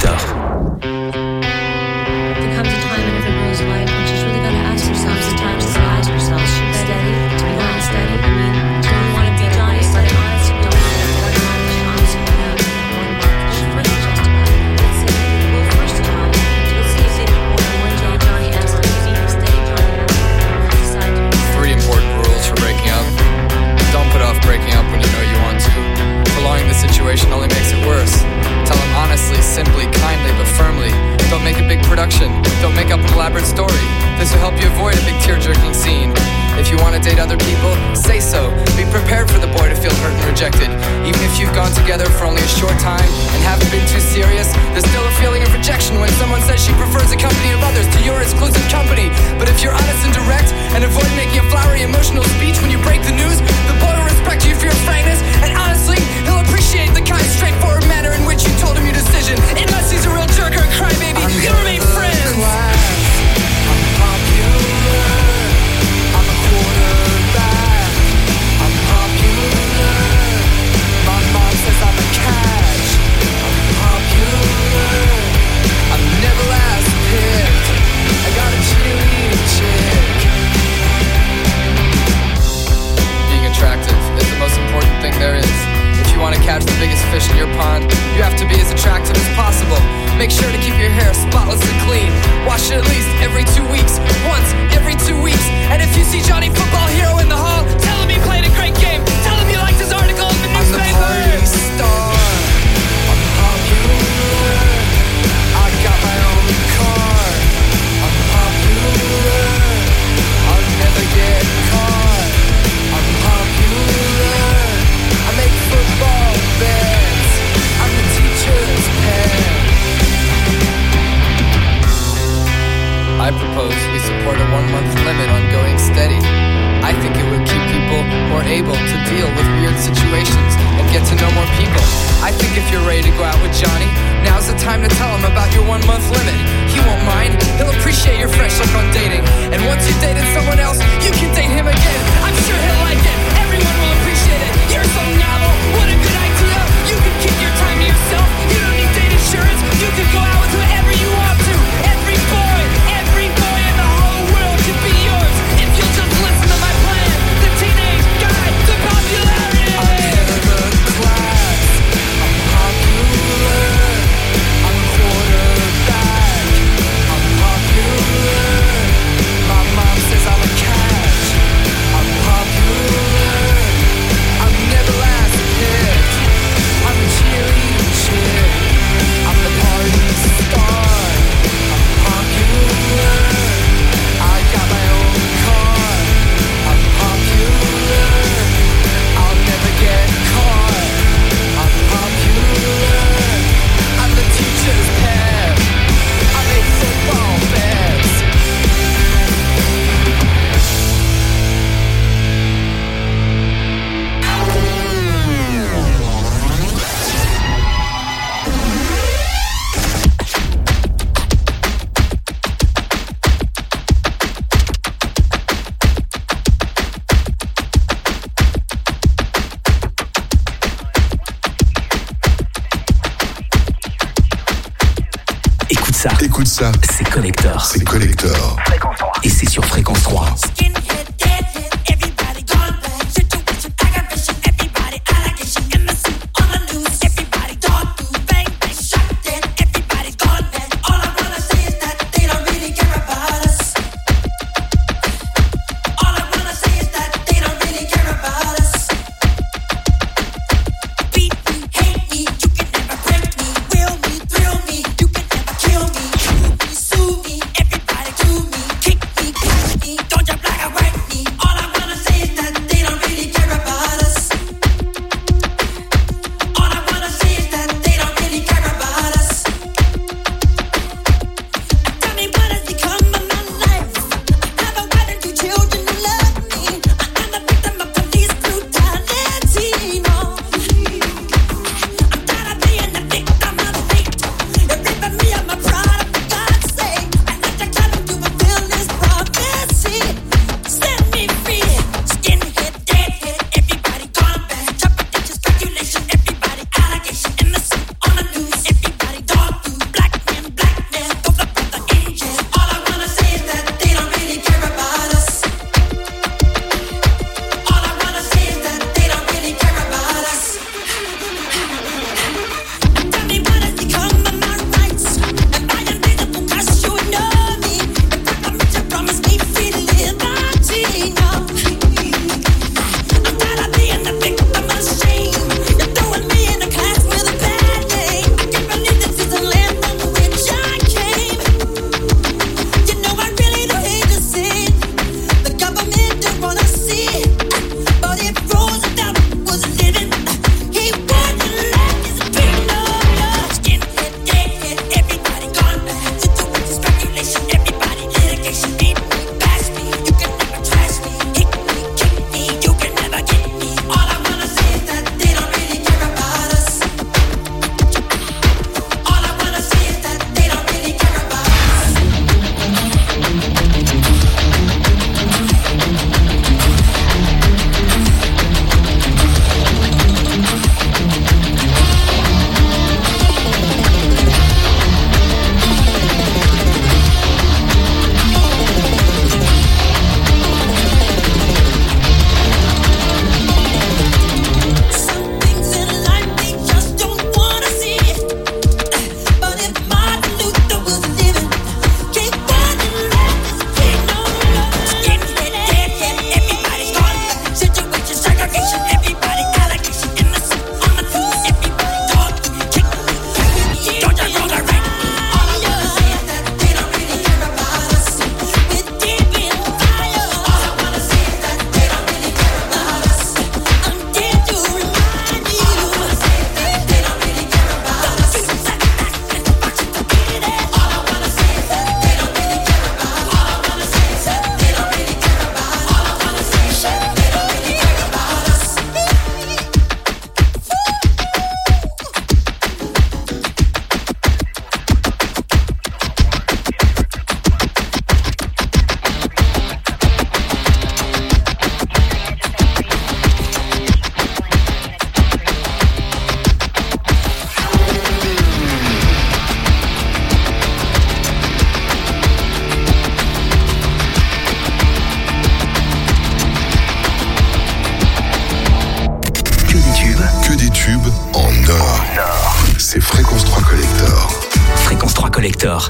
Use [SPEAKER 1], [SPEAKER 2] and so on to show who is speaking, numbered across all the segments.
[SPEAKER 1] Collector.
[SPEAKER 2] There comes a time in every girl's life when she's really got to ask herself sometimes to ask herself, should be steady, to be not steady. I mean, do we want to be giant, but honestly, don't we have one month, honestly, we have one month. Let's first just about it. Let's see, well, first of all, let's see if they one day Johnny and steady Johnny and decide to.
[SPEAKER 3] 3 important rules for breaking up. Don't put off breaking up when you know you want to. Prolonging the situation only makes it worse. Tell them honestly, simply, kindly, but firmly. Don't make a big production. Don't make up an elaborate story. This will help you avoid a big tear-jerking scene. If you want to date other people, say so. Be prepared for the boy to feel hurt and rejected. Even if you've gone together for only a short time and haven't been too serious, there's still a feeling of rejection when someone says she prefers the company of others to your exclusive company. But if you're honest and direct and avoid making a flowery emotional speech when you break the news, the boy will respect you for your frankness, and honestly, he'll appreciate the kind, straightforward manner in which you told him your decision. Unless he's a real jerk or a crybaby, you'll remain friends.
[SPEAKER 4] I'm popular. I'm a quarterback. I'm popular. My mom says I'm a catch. I'm popular. I'm never last picked. I got a cheerleading chick.
[SPEAKER 3] Being attractive is the most important thing there is. If you want to catch the biggest fish in your pond, you have to be as attractive as possible. Make sure to keep your hair spotless and clean. Wash it at least every 2 weeks. Once every 2 weeks. And if you see Johnny Football Hero in the hall, tell him he played a great game. Tell him you liked his article in the newspaper.
[SPEAKER 4] I'm the party star. I'm popular. I got my own car. I'm popular. I'll never get caught. I'm popular. I make football bets. I'm the teacher's pet.
[SPEAKER 3] I propose we support a 1-month limit on going steady. I think it would keep people more able to deal with weird situations and get to know more people. I think if you're ready to go out with Johnny, now's the time to tell him about your 1-month limit. He won't mind, he'll appreciate your fresh look on dating. And once you've dated someone else, you can date him again. I'm sure he'll like it, everyone will appreciate it. You're so novel, what a good idea. You can keep your time to yourself, you don't need date insurance. You can go out with whoever you want to. Every boy in the whole world could be yours if you'll just listen to my plan. The teenage guide to popularity.
[SPEAKER 4] I'm head of the class. I'm popular. I'm a quarterback. I'm popular. My mom says I'm a catch. I'm popular. I'm never last picked. I'm a cheerleading chick. I'm the party star. I'm popular. I got my own car. I'm popular. I'll never get caught. I'm popular. I'm the teacher's pet. I make football bets.
[SPEAKER 1] Écoute ça, c'est Collector.
[SPEAKER 5] C'est Collector.
[SPEAKER 1] Et c'est sur Fréquence 3.
[SPEAKER 6] Don't you
[SPEAKER 5] c'est Fréquence 3 Collector.
[SPEAKER 1] Fréquence 3 Collector.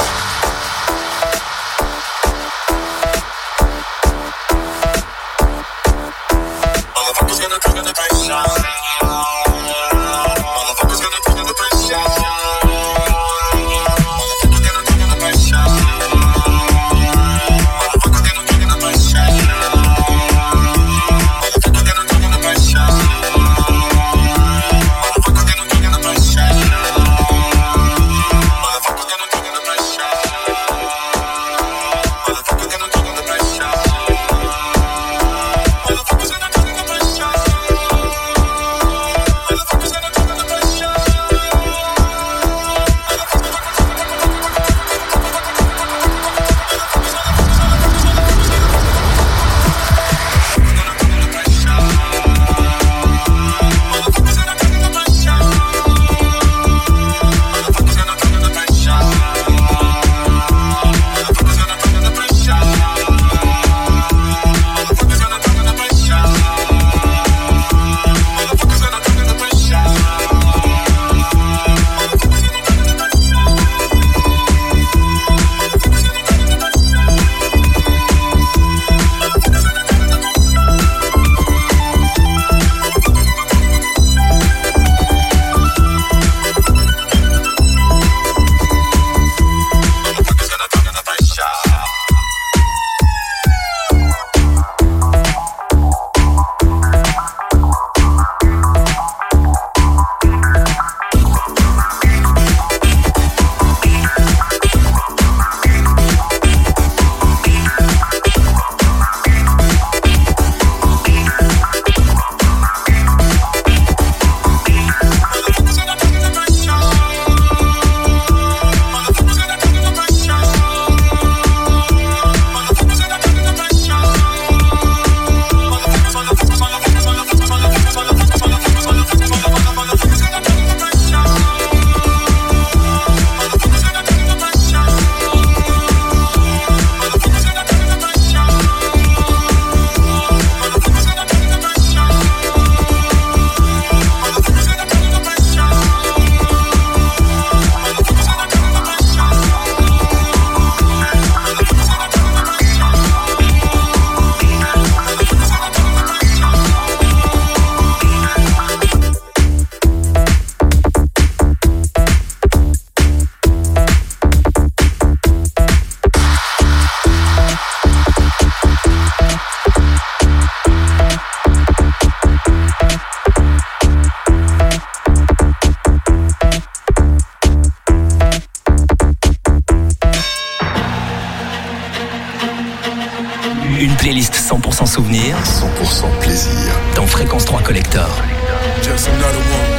[SPEAKER 1] Une playlist 100% souvenir,
[SPEAKER 5] 100% plaisir.
[SPEAKER 1] Dans Fréquence 3 Collector.
[SPEAKER 6] Just another one.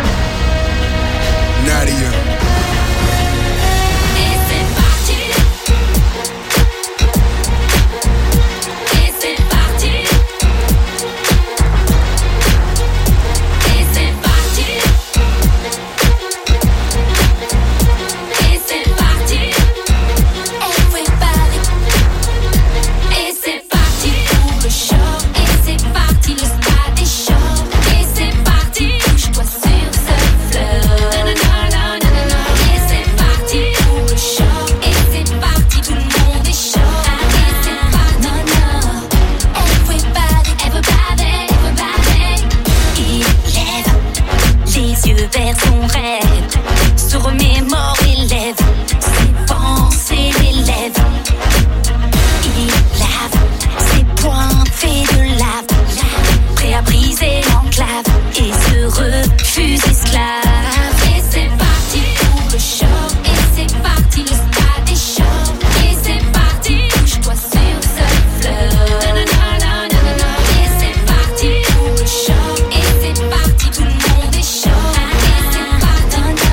[SPEAKER 6] Nadia.
[SPEAKER 7] Done.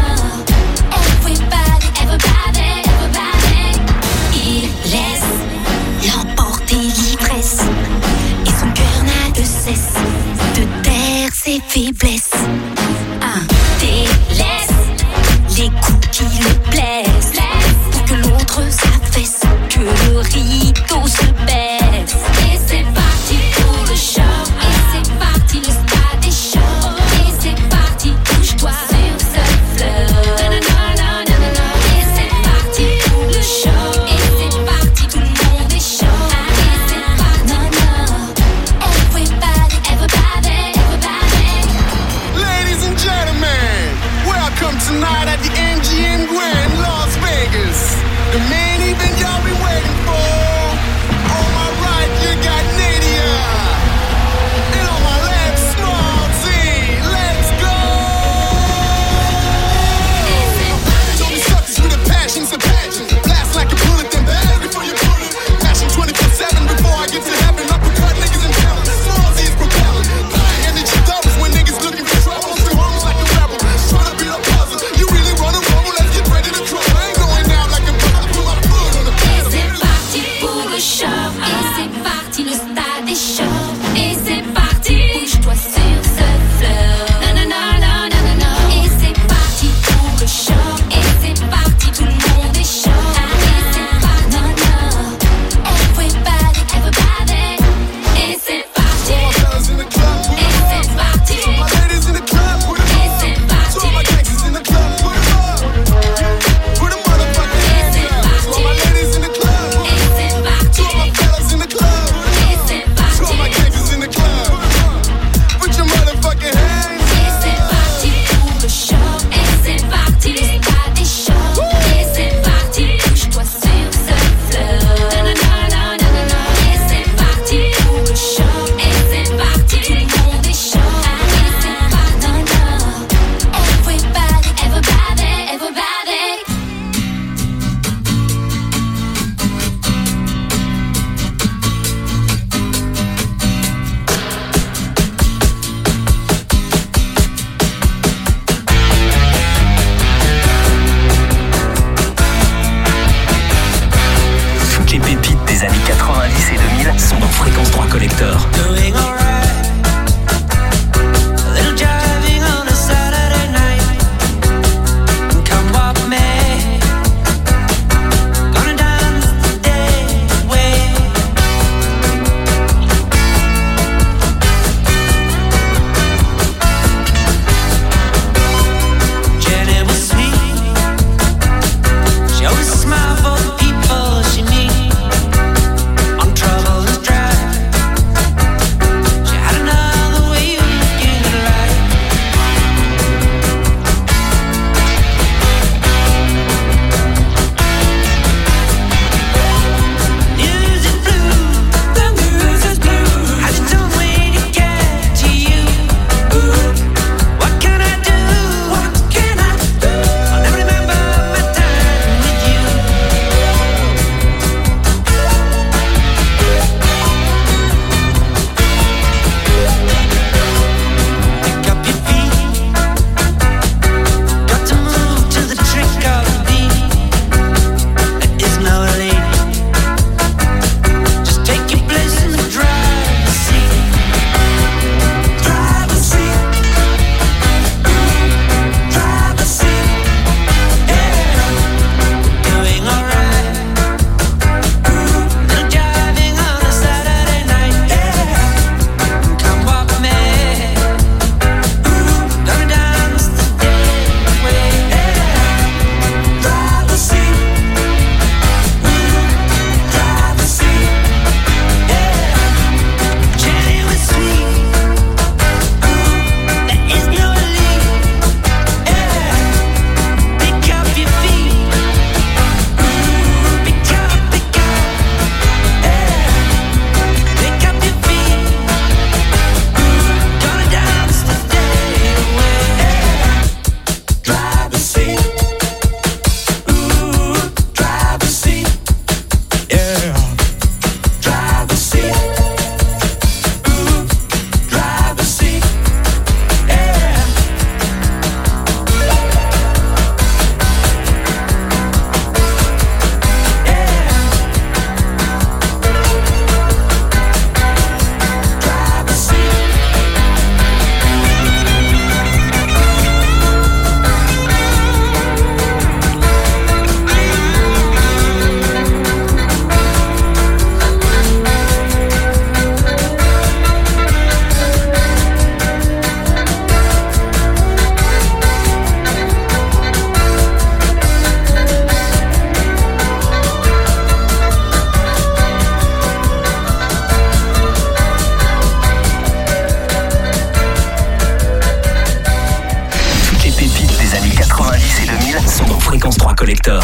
[SPEAKER 1] Fréquence 3 Collector.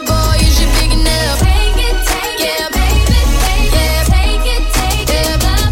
[SPEAKER 7] Take it,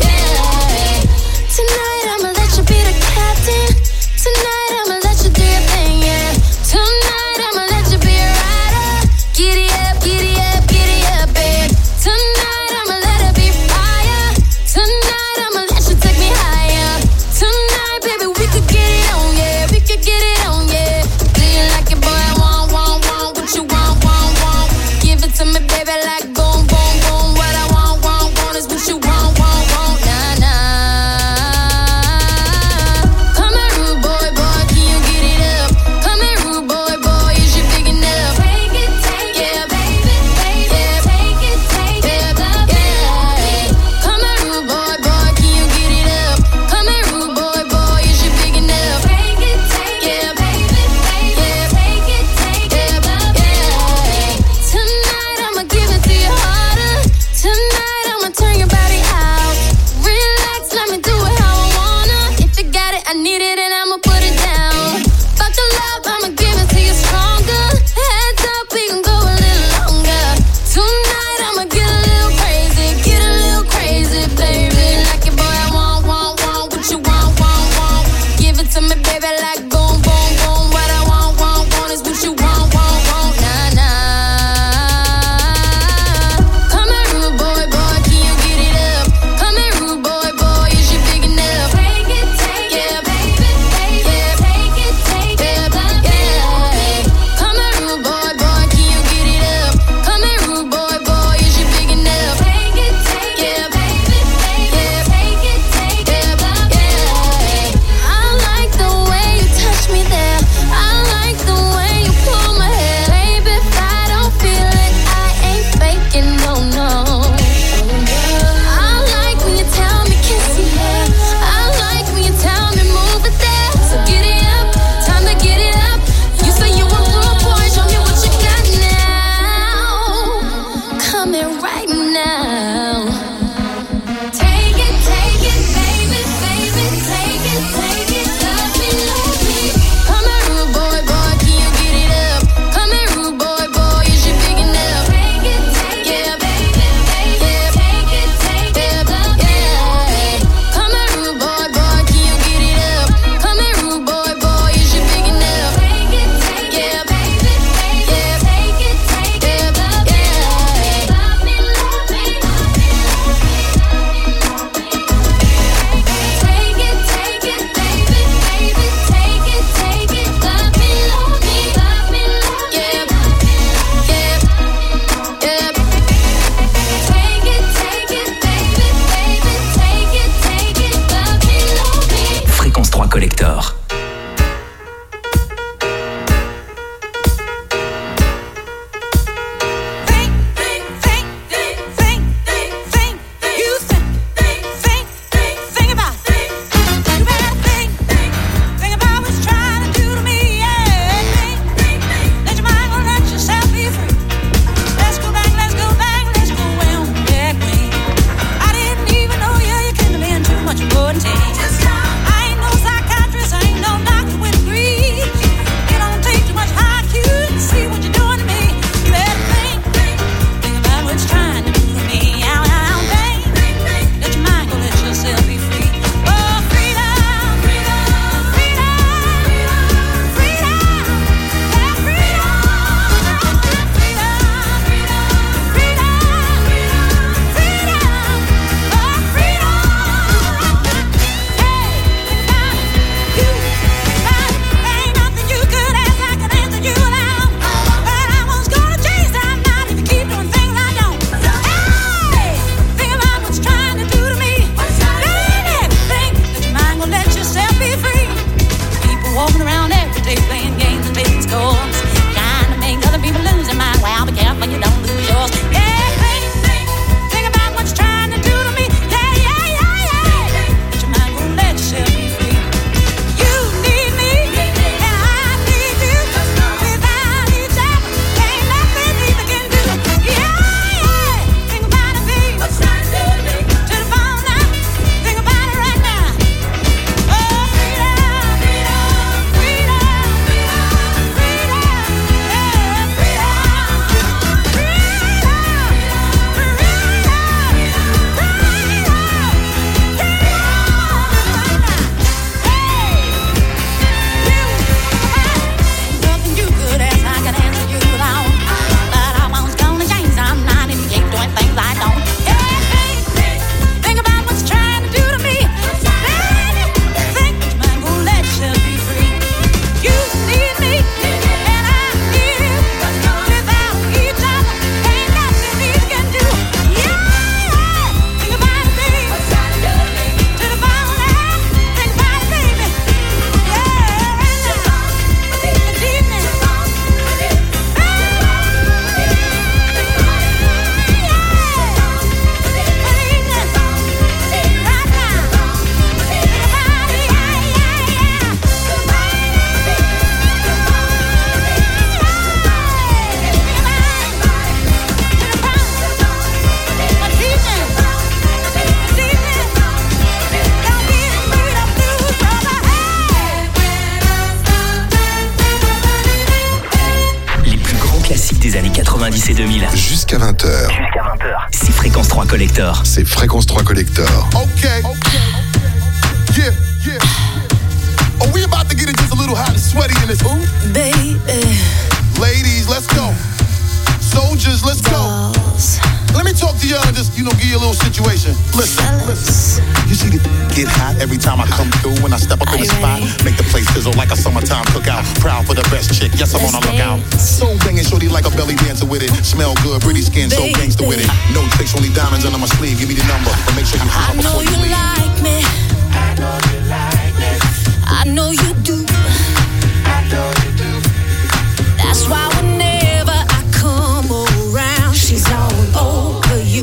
[SPEAKER 5] Jusqu'à 20h.
[SPEAKER 1] C'est Fréquence 3 Collector.
[SPEAKER 5] C'est Fréquence 3 Collector.
[SPEAKER 6] Okay. Yeah. Oh, we about to get it just a little hot and sweaty in this. Ooh.
[SPEAKER 7] Baby.
[SPEAKER 6] Ladies, let's go. Soldiers, let's go. Let me talk to y'all and just, give you a little situation. Listen. You see the get hot every time I come through when I step up in the spot. Make the place sizzle like a summertime cookout. Proud for the best chick, yes, I'm on a lookout. So banging shorty like a belly dancer with it. Smell good, pretty skin, so gangster with it. No tricks, only diamonds under my sleeve. Give me the number, but make sure you
[SPEAKER 7] I
[SPEAKER 6] call
[SPEAKER 7] know
[SPEAKER 6] before you
[SPEAKER 7] you
[SPEAKER 6] leave.
[SPEAKER 7] like me.
[SPEAKER 4] I know you like me.
[SPEAKER 7] I know you do.
[SPEAKER 4] I know you do.
[SPEAKER 7] That's why whenever I come around, she's all over you.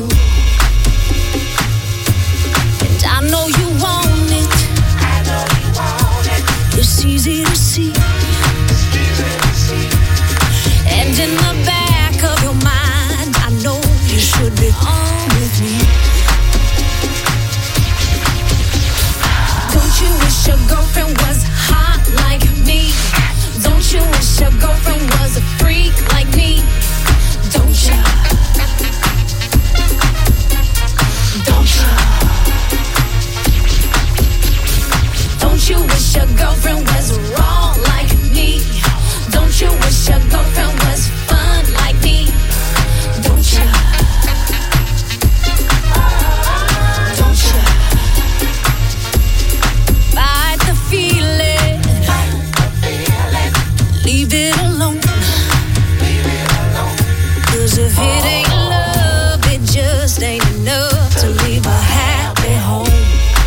[SPEAKER 7] And I know you want it.
[SPEAKER 4] I know you want it.
[SPEAKER 7] It's easy to see.
[SPEAKER 4] It's easy to see.
[SPEAKER 7] And in the back of your mind, I know you should be on with me. Don't you wish your girlfriend was hot like me? Don't you wish your girlfriend was a freak like me? Don't you? Don't you? Don't you wish your girlfriend was raw like me? Don't you wish your girlfriend was fun like me? Don't you? Don't you? Fight the feeling. Leave it alone. 'Cause if it ain't love, it just ain't enough to leave a happy home.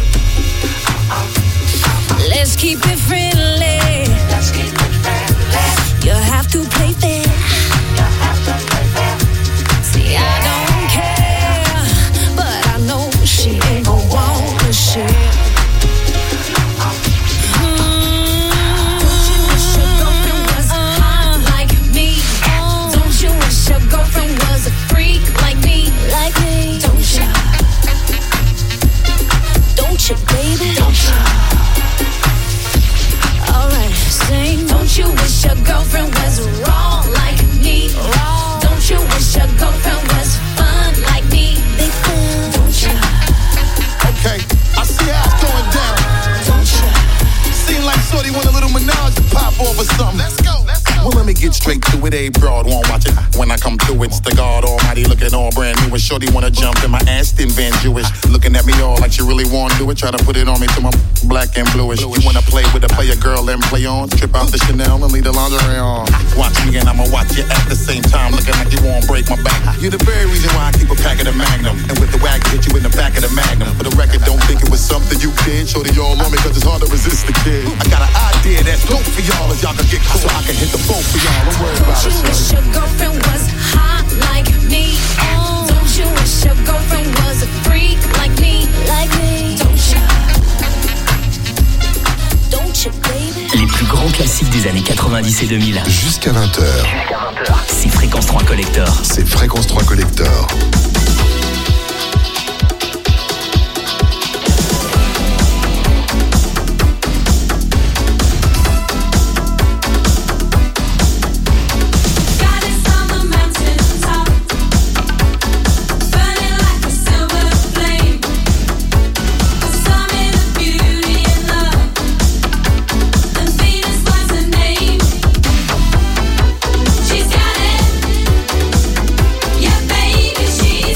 [SPEAKER 7] Let's keep it friendly.
[SPEAKER 4] Let's keep it friendly.
[SPEAKER 7] You have to play fair.
[SPEAKER 4] You have to play fair.
[SPEAKER 7] See, I don't care, but I know she ain't gon' wanna share. Don't you wish your girlfriend was hot like me? Don't you wish your girlfriend was a freak like me? Like me? Don't you? Don't you, baby? Don't you? Alright, sing. Don't you wish your girlfriend was raw like me? Don't you wish your girlfriend was fun like me? Big fun. Don't you?
[SPEAKER 6] Okay, I see how it's going down.
[SPEAKER 7] Don't you?
[SPEAKER 6] Seem like shorty want a little menage to pop off or something. Let's go. Well, let me get straight to it. A broad won't watch it. When I come through, it's the God Almighty looking all brand new. And shorty wanna jump in my Aston Van Jewish. Looking at me all like she really wanna do it. Try to put it on me till my black and bluish. You wanna play with a player girl and play on. Trip out the Chanel and leave the lingerie on. Watch me and I'ma watch you at the same time. Looking like you won't break my back. You're the very reason why I keep a pack of the Magnum. And with the wag, hit you in the back of the Magnum. For the record, don't think it was something you did. Shorty all on me cause it's hard to resist the kid. I got an idea that's dope for y'all if y'all can get caught. So I can hit the boat for y'all. Don't worry about
[SPEAKER 7] Don't
[SPEAKER 6] it.
[SPEAKER 7] you wish your girlfriend was hot like me? Don't you wish your girlfriend was a freak like me? Like me? Don't you? Don't you, baby?
[SPEAKER 1] Les plus grands classiques des années 90 et 2000.
[SPEAKER 5] Jusqu'à 20h.
[SPEAKER 1] C'est Fréquence 3 Collector.
[SPEAKER 5] C'est Fréquence 3 Collector.
[SPEAKER 2] Goddess on the mountain top, burning like a silver flame. The summit of beauty and love, and Venus was her name. She's got it, yeah, baby, she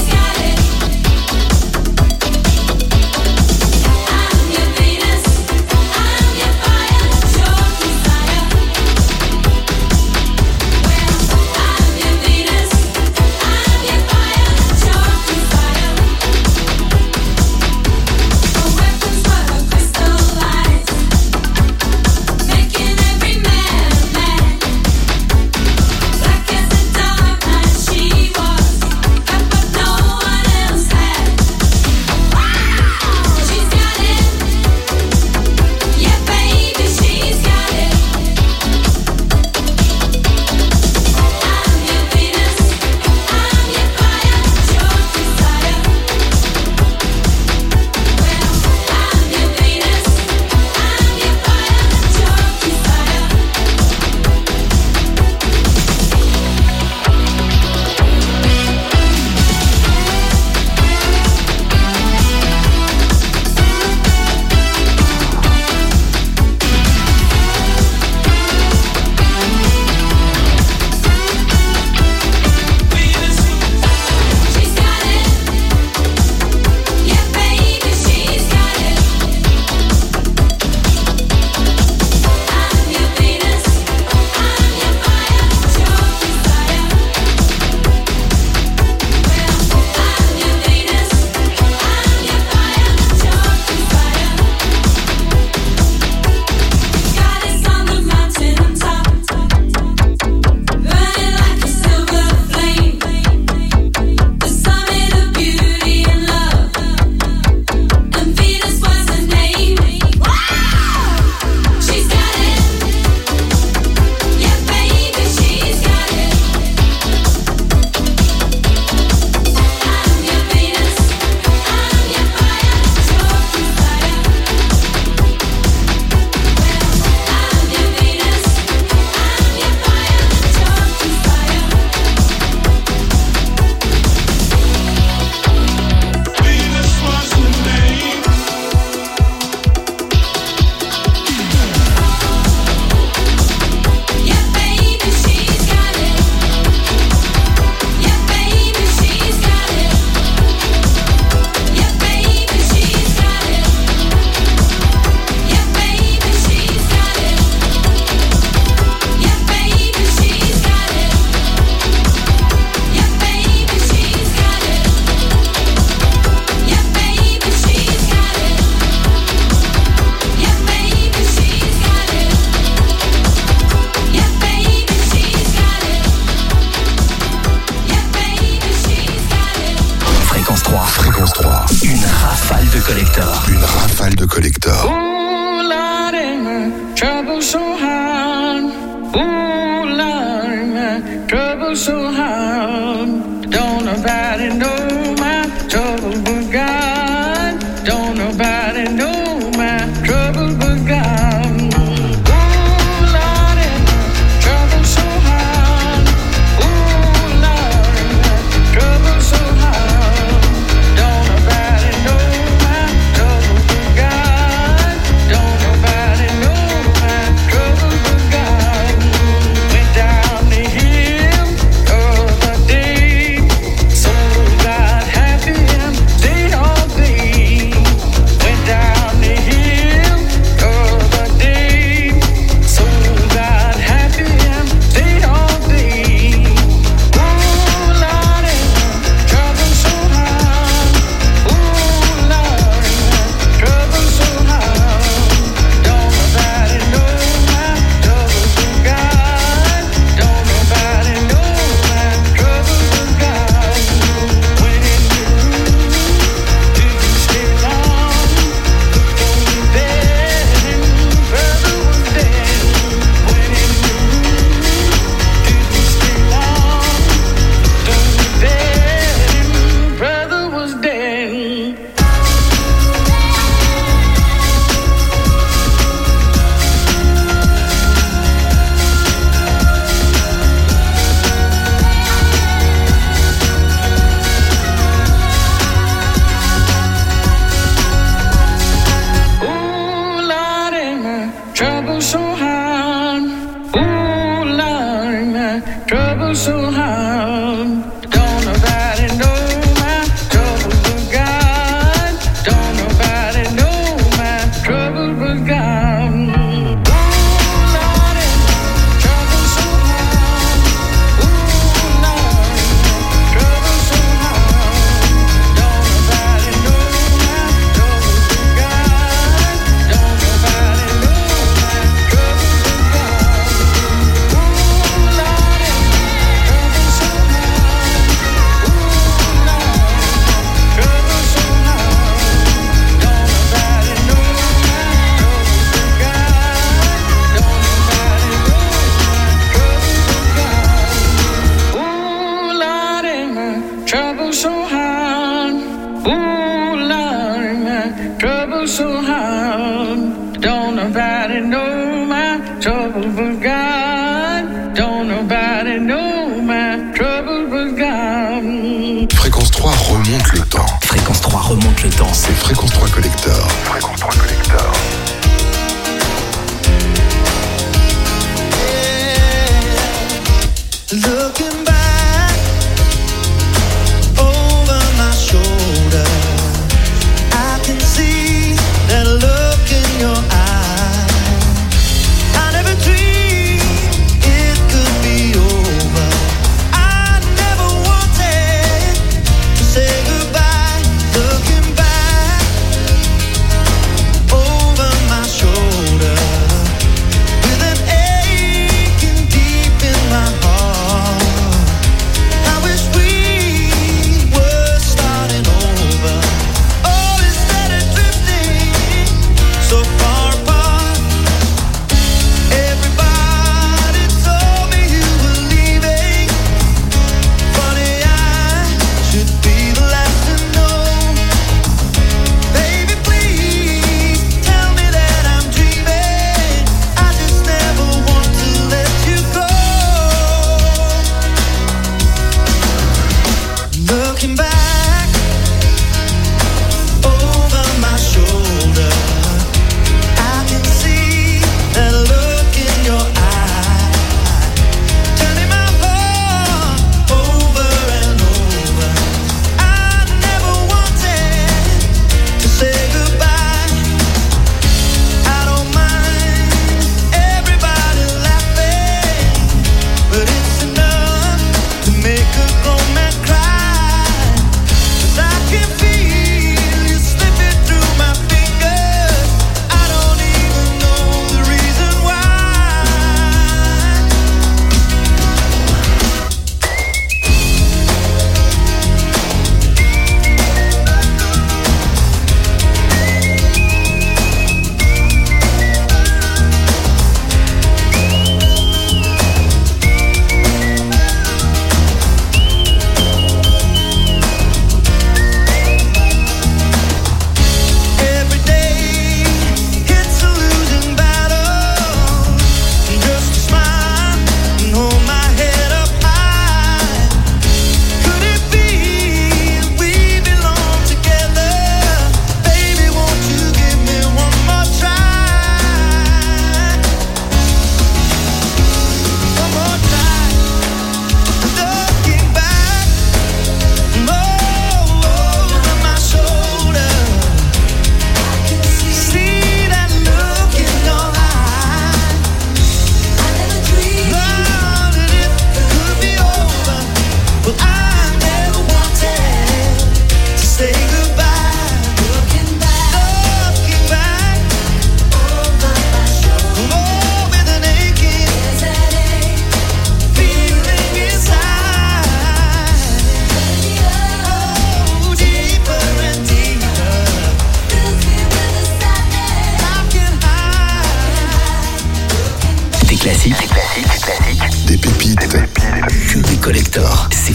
[SPEAKER 5] Fréquence 3.
[SPEAKER 1] Une rafale de collector.
[SPEAKER 5] Une rafale de collector.
[SPEAKER 8] Ooh, Lordy, my trouble so hard. Ooh, Lordy, my trouble so hard. Don't nobody know my trouble but God. Don't nobody know my trouble but God. Ooh, Lordy, my trouble so hard. Ooh, Lordy, my trouble so hard. Don't nobody know my trouble but God. Don't nobody know my trouble but God. Went down the hill other day, so got happy and stayed all day. Went down the hill other day, so got happy and stayed all day. Ooh, Lordy, trouble so hard. Ooh, Lordy, trouble so hard. Don't nobody know my trouble but God. Don't nobody know my trouble but God. When in the room, didn't stay long. Looked on the bed and brother was dead. When in the room, didn't stay long. Looked on the bed and brother was dead. Ooh, Lordy, my trouble so hard. Ooh, Lordy, my trouble so hard. Don't nobody know my trouble but God. Don't nobody know my trouble but God. Ooh, Lordy, my trouble so hard. Ooh, Lordy, my trouble so hard. Don't nobody know my trouble but God. Don't nobody know my trouble but God. Ooh, Lordy, trouble so hard. Ooh, Lordy, trouble so hard. Don't nobody know my trouble but God. Don't nobody know my trouble but God. Ooh, Lordy, my trouble so hard. Ooh, Lordy, my trouble so hard. Don't nobody know my trouble but God. Don't nobody know my trouble but God.
[SPEAKER 5] Fréquence 3 remonte le temps.
[SPEAKER 1] Fréquence 3 remonte le temps.
[SPEAKER 5] C'est Fréquence 3 collector. Fréquence 3 collector.
[SPEAKER 9] Looking back over my shoulder, I can see that look in your eye. I never dreamed it could be over. I never wanted to say goodbye. Looking back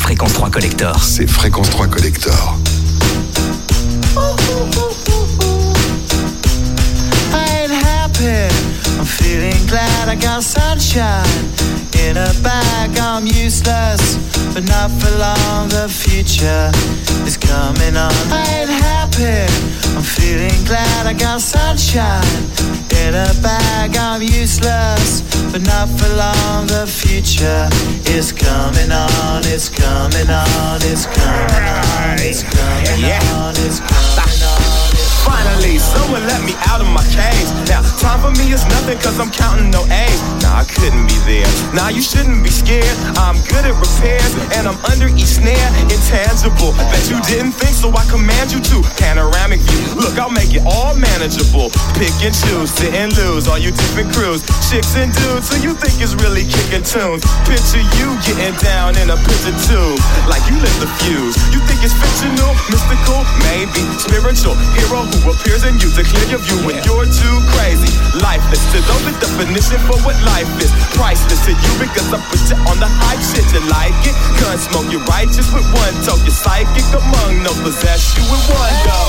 [SPEAKER 1] Fréquence 3 Collector.
[SPEAKER 5] C'est Fréquence 3 Collector.
[SPEAKER 9] I ain't happy, I'm feeling glad I got sunshine in a bag. I'm useless, but not for long. The future is coming on. I ain't happy, I'm feeling glad I got sunshine in a bag. I'm useless, but not for long. The future is coming on. It's coming on. It's coming on. It's coming on. It's coming on.
[SPEAKER 10] Finally, someone let me out of my cage. Now, time for me is nothing cause I'm counting no A's. Nah, I couldn't be there. Nah, you shouldn't be scared. I'm good at repairs and I'm under each snare. Intangible, bet you didn't think so I command you to. Panoramic view, look, I'll make it all manageable. Pick and choose, sit and lose, all you different crews. Chicks and dudes who you think is really kicking tunes. Picture you getting down in a picture tube, like you lit the fuse. You think it's fictional, mystical, maybe spiritual. Hero who appears in you to clear your view when you're too crazy. Lifeless to those, the definition for what life is. Priceless to you because I put you on the hype shit. You like it? Gun smoke, you're righteous with one toe. You're psychic among no possess you with one go.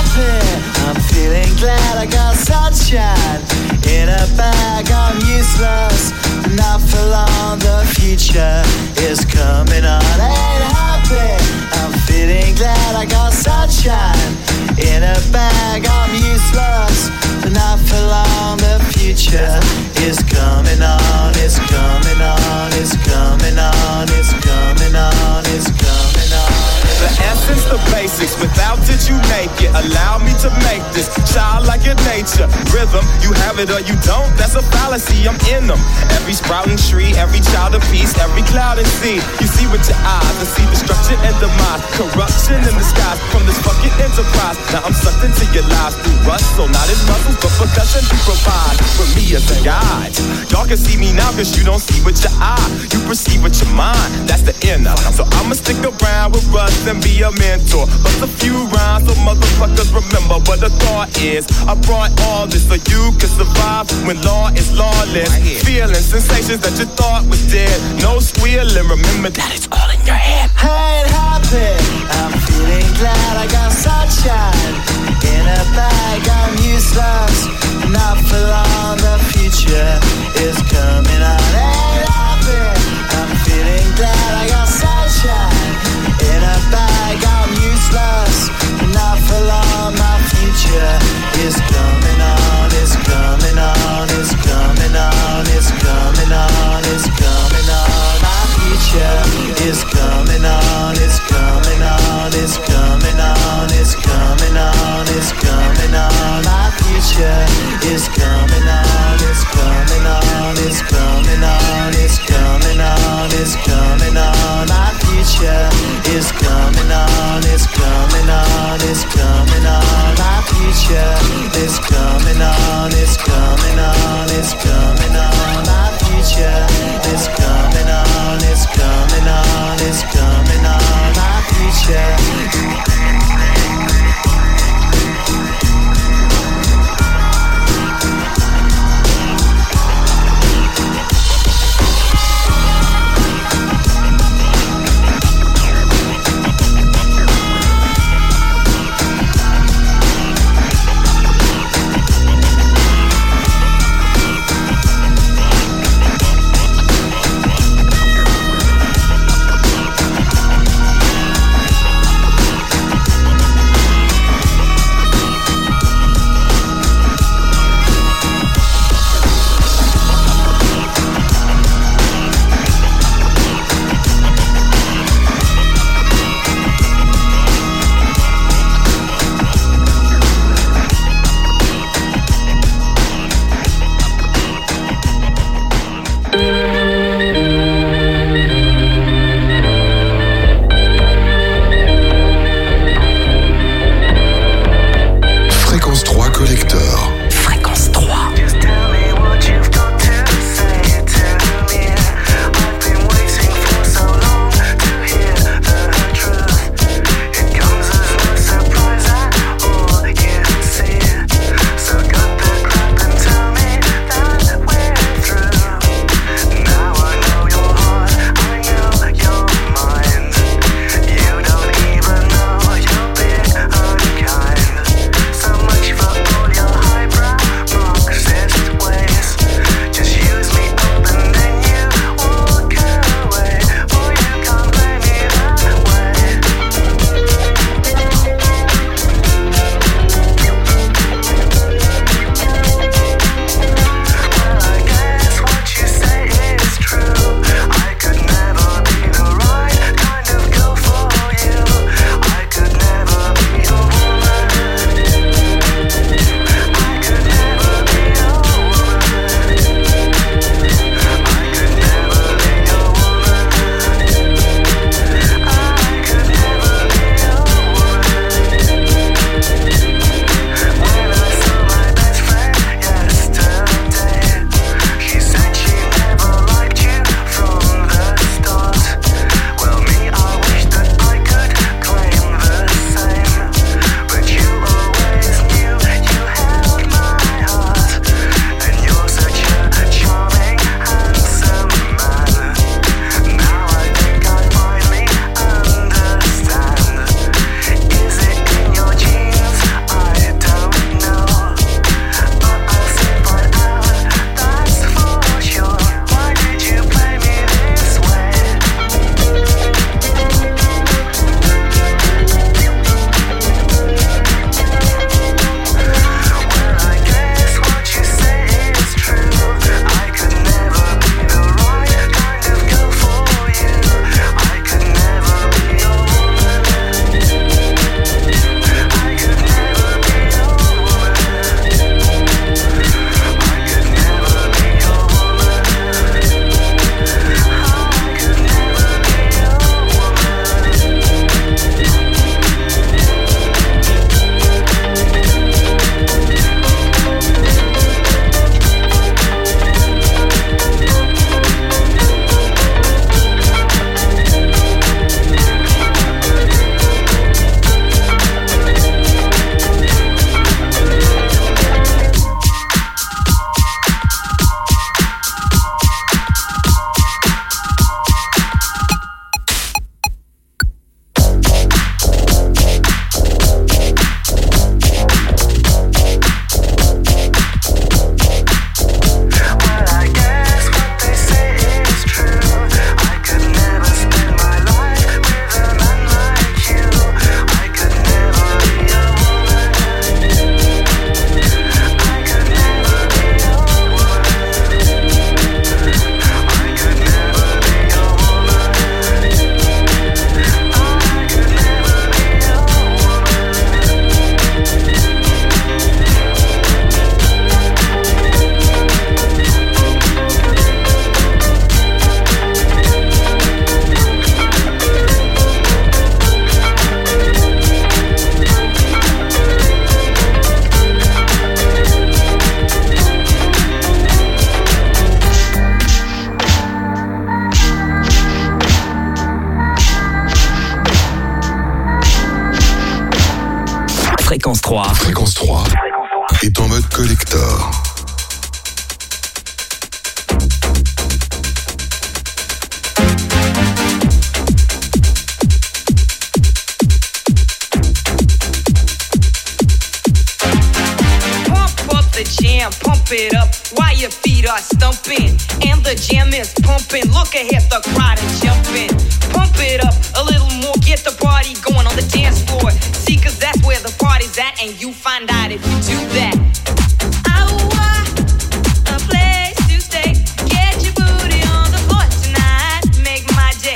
[SPEAKER 9] I'm feeling glad I got sunshine in a bag. I'm useless, not for long. The future is coming on. Ain't happy, I'm feeling glad I got sunshine in a bag. I'm useless, but not for long. The future is coming on. It's coming on. It's coming on. It's coming on. It's coming on.
[SPEAKER 10] The essence, the basics, without it you make it. Allow me to make this childlike in nature. Rhythm, you have it or you don't, that's a fallacy, I'm in them. Every sprouting tree, every child of peace, every cloud and sea. You see with your eyes and see destruction and demise. Corruption in the skies from this fucking enterprise. Now I'm sucked into your lives through rust, so not as muscles, but percussion to provide for me as a guide. Y'all can see me now cause you don't see with your eye. You perceive with your mind, that's the inner. So I'ma stick around with Russ and be a mentor. But a few rhymes so motherfuckers remember what the thought is. I brought all this so you can survive when law is lawless. Feeling sensations that you thought was dead. No squealing, remember that it's all in your head.
[SPEAKER 9] I ain't happy, I'm feeling glad I got sunshine in a bag. I'm useless, not for long. The future is coming on. Ain't happy, I'm feeling glad I got sunshine in a bag. I'm useless, not for long. My future is coming on. It's coming on. It's coming on. It's coming on. It's coming on. My future is coming on. It's coming on. It's coming on. It's coming on. It's coming on. My future is coming on. It's coming on. It's coming on. It's coming on. It's coming on. My future is coming on. It's coming on. It's coming on. My future is coming on. It's coming on. It's coming on. My future is coming on. It's coming on. It's coming on. My future.
[SPEAKER 1] Fréquence 3.
[SPEAKER 5] Fréquence 3 est en mode collector.
[SPEAKER 11] Jam, pump it up while your feet are stumping. And the jam is pumping. Look ahead, the crowd is jumping. Pump it up a little more, get the party going on the dance floor. See, cause that's where the party's at, and you find out if you do that. A place to stay. Get your booty on the floor tonight. Make my day.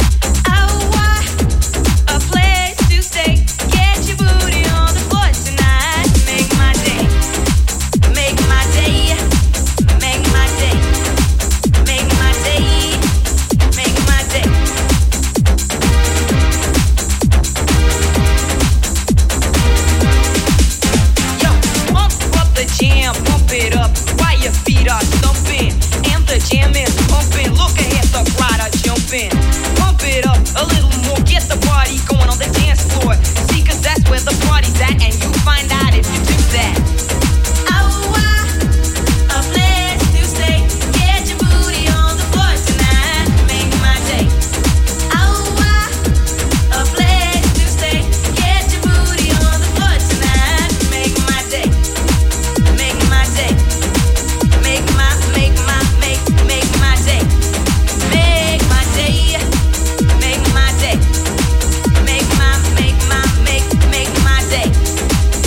[SPEAKER 11] A place to stay. Get your booty on the floor tonight. Make my day. Make my day, make my day, make my day, make my day. Yo, pump up the jam, pump it up while your feet are stumping. And the jam is pumping, look ahead, the crowd are jumping. Pump it up a little more, get the party going on the dance floor. See, cause that's where the party's at, and you find out if you do that. A place to stay. Get your booty on the floor tonight. Make my day. A place to stay. Get your booty on the floor tonight. Make my day. Make my day. Make my day. Make my day. Make my day. Make my day. Make my day.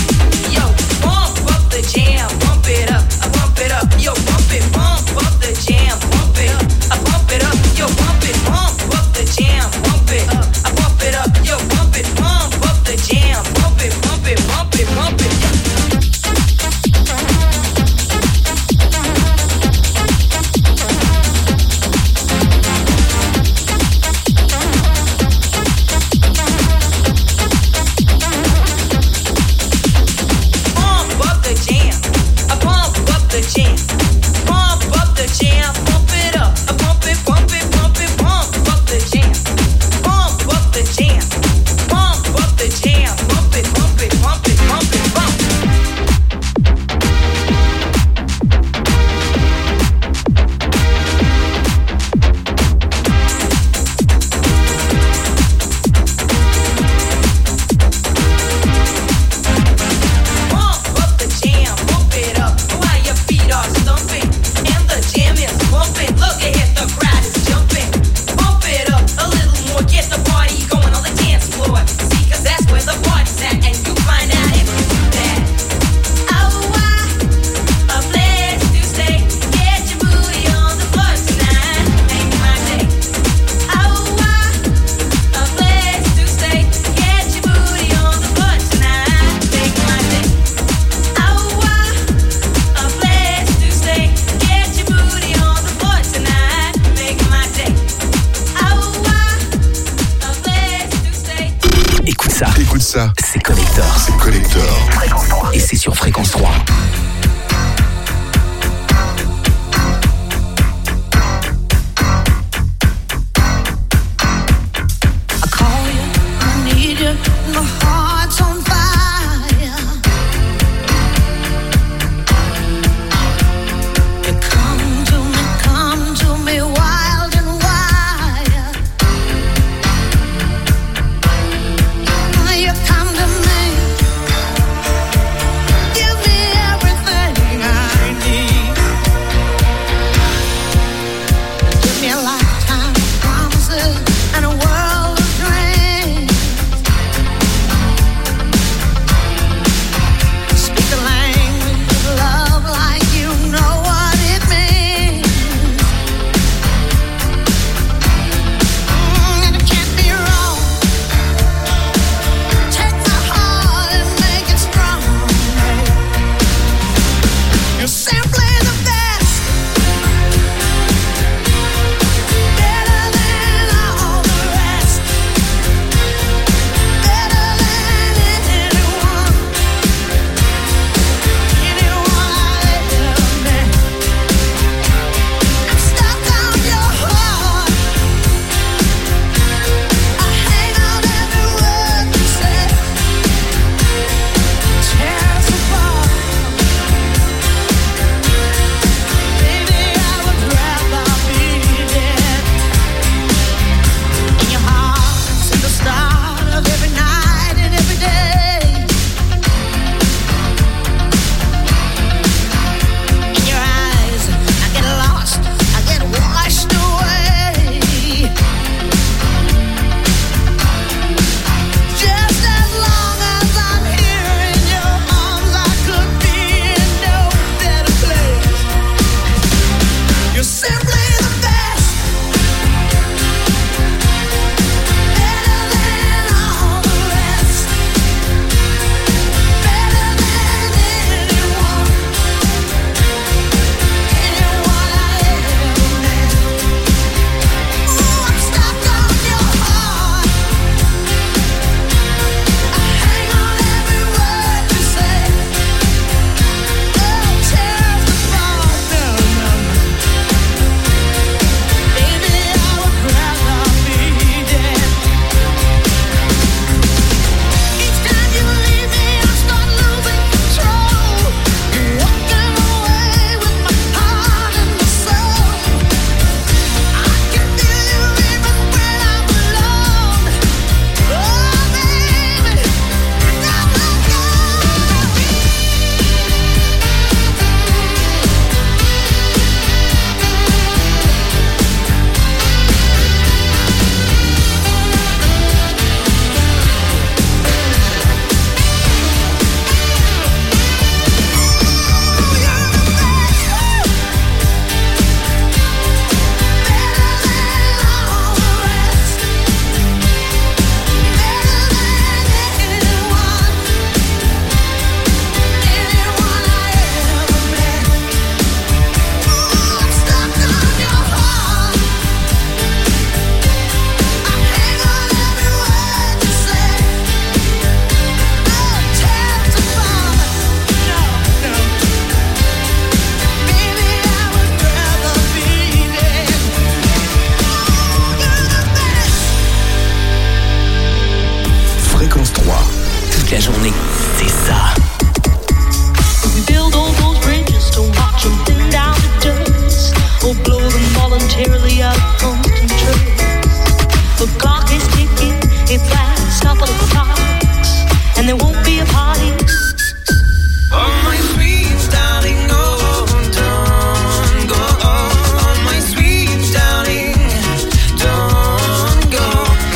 [SPEAKER 1] Ibiza.
[SPEAKER 12] We build all those bridges to watch them thin down to dust, or blow them voluntarily out of constant trust. The clock is ticking, it's last couple of clocks, and there won't be a party.
[SPEAKER 9] Oh, my sweet darling, oh, don't go. Oh, my sweet darling, don't go.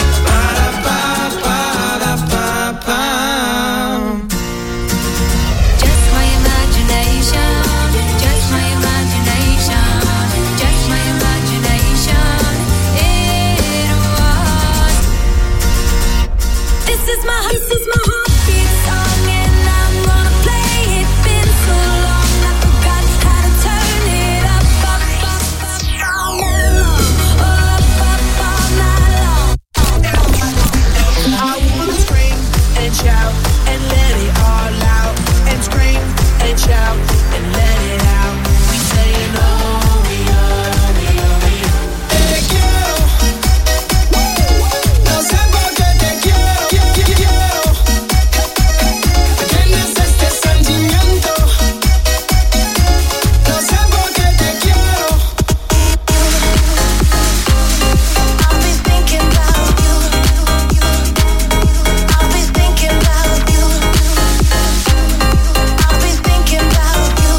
[SPEAKER 9] Ba-da-ba-ba-da-ba-ba.
[SPEAKER 7] Just my imagination, just my imagination, just my imagination. It was. This is my heartbeat song, and I'm gonna play it. Been so long, I forgot how to turn it up, up, up, up, all night long, up, up, all night long.
[SPEAKER 9] I wanna scream and shout and let it all out, and scream and shout and let it out. We saying oh, we are, we are, we are. Te quiero, no sé por qué te quiero, quiero. ¿Entiendes este sentimiento? No sé por qué te quiero.
[SPEAKER 7] Always thinking about you. Always thinking about you. Always thinking about you.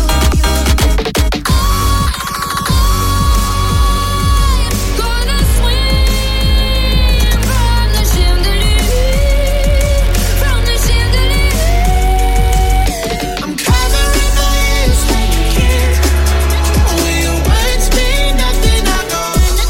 [SPEAKER 7] I'm gonna swim from the chandelier, from the chandelier.
[SPEAKER 9] I'm covering my ears when you can't. Will your words mean nothing? I go.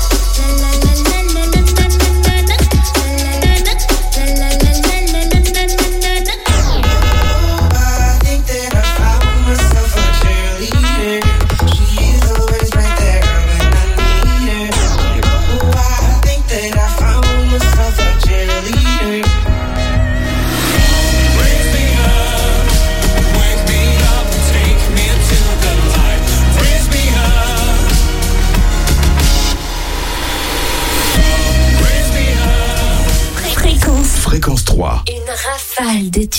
[SPEAKER 9] I think that I found myself a cheerleader. She is always right there when I need her. Oh, I think that I found myself a cheerleader. Raise me up, wake me up, take me to the light. Raise me up, raise me up.
[SPEAKER 7] Fréquence.
[SPEAKER 5] Fréquence 3.
[SPEAKER 7] Une rafale de tubes.